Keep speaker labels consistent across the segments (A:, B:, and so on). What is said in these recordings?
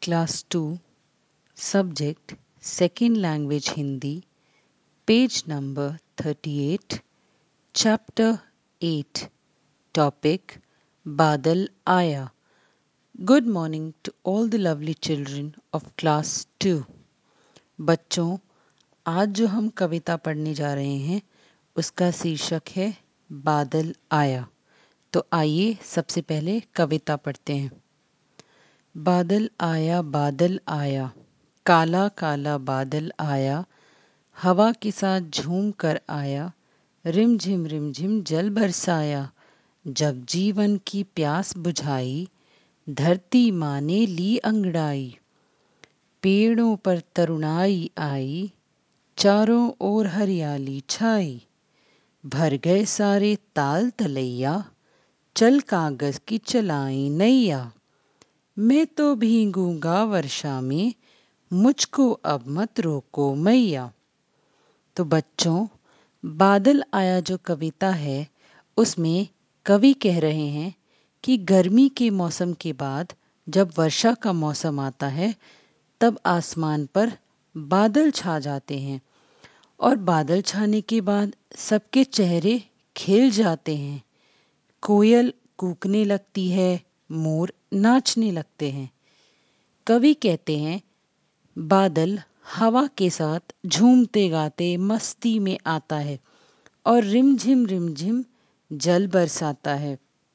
A: Class 2, Subject Second Language Hindi, page number 38, Chapter 8, Topic Badal Aya. Good morning to all the lovely children of Class 2. बच्चों, आज जो हम कविता पढ़ने जा रहे हैं उसका शीर्षक है बादल आया। तो आइए सबसे पहले कविता पढ़ते हैं। बादल आया, काला काला बादल आया, हवा के साथ झूम कर आया, रिम झिम जल बरसाया। जब जीवन की प्यास बुझाई, धरती माँ ने ली अंगड़ाई। पेड़ों पर तरुणाई आई, चारों ओर हरियाली छाई। भर गए सारे ताल तलैया, चल कागज की चलाई नैया। मैं तो भीगूंगा वर्षा में, मुझको अब मत रोको मैया। तो बच्चों, बादल आया जो कविता है उसमें कवि कह रहे हैं कि गर्मी के मौसम के बाद जब वर्षा का मौसम आता है तब आसमान पर बादल छा जाते हैं और बादल छाने के बाद सबके चेहरे खिल जाते हैं। कोयल कूकने लगती है, मोर नाचने लगते हैं। कवि कहते हैं बादल हवा के साथ झूमते गाते मस्ती में आता है और रिम झिम जल बरसाता है।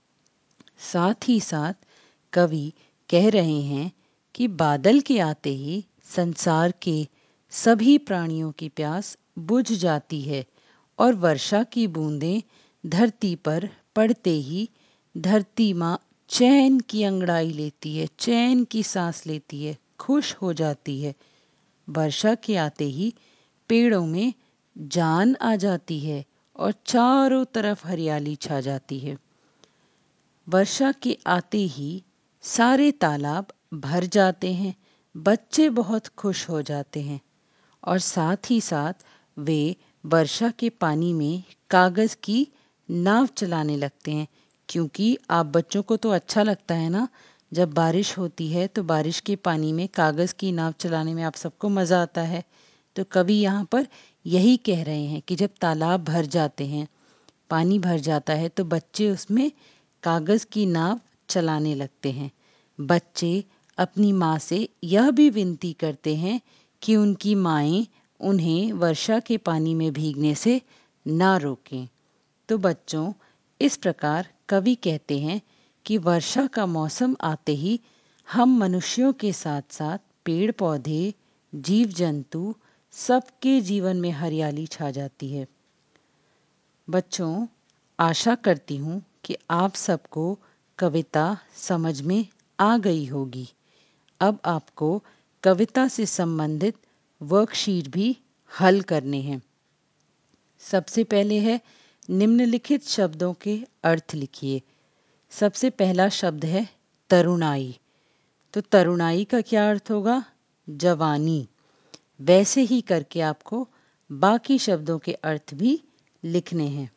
A: साथ ही साथ कवि कह रहे हैं कि बादल के आते ही संसार के सभी प्राणियों की प्यास बुझ जाती है और वर्षा की बूंदें धरती पर पड़ते ही धरती माँ चैन की अंगड़ाई लेती है, चैन की सांस लेती है, खुश हो जाती है। वर्षा के आते ही पेड़ों में जान आ जाती है और चारों तरफ हरियाली छा जाती है। वर्षा के आते ही सारे तालाब भर जाते हैं, बच्चे बहुत खुश हो जाते हैं और साथ ही साथ वे वर्षा के पानी में कागज़ की नाव चलाने लगते हैं। क्योंकि आप बच्चों को तो अच्छा लगता है ना, जब बारिश होती है तो बारिश के पानी में कागज़ की नाव चलाने में आप सबको मज़ा आता है। तो कवि यहाँ पर यही कह रहे हैं कि जब तालाब भर जाते हैं, पानी भर जाता है तो बच्चे उसमें कागज़ की नाव चलाने लगते हैं। बच्चे अपनी माँ से यह भी विनती करते हैं कि उनकी माएँ उन्हें वर्षा के पानी में भीगने से ना रोकें। तो बच्चों, इस प्रकार कवि कहते हैं कि वर्षा का मौसम आते ही हम मनुष्यों के साथ साथ पेड़ पौधे, जीव जंतु सबके जीवन में हरियाली छा जाती है। बच्चों, आशा करती हूँ कि आप सबको कविता समझ में आ गई होगी। अब आपको कविता से संबंधित वर्कशीट भी हल करने हैं। सबसे पहले है निम्नलिखित शब्दों के अर्थ लिखिए। सबसे पहला शब्द है तरुणाई। तो तरुणाई का क्या अर्थ होगा? जवानी। वैसे ही करके आपको बाकी शब्दों के अर्थ भी लिखने हैं।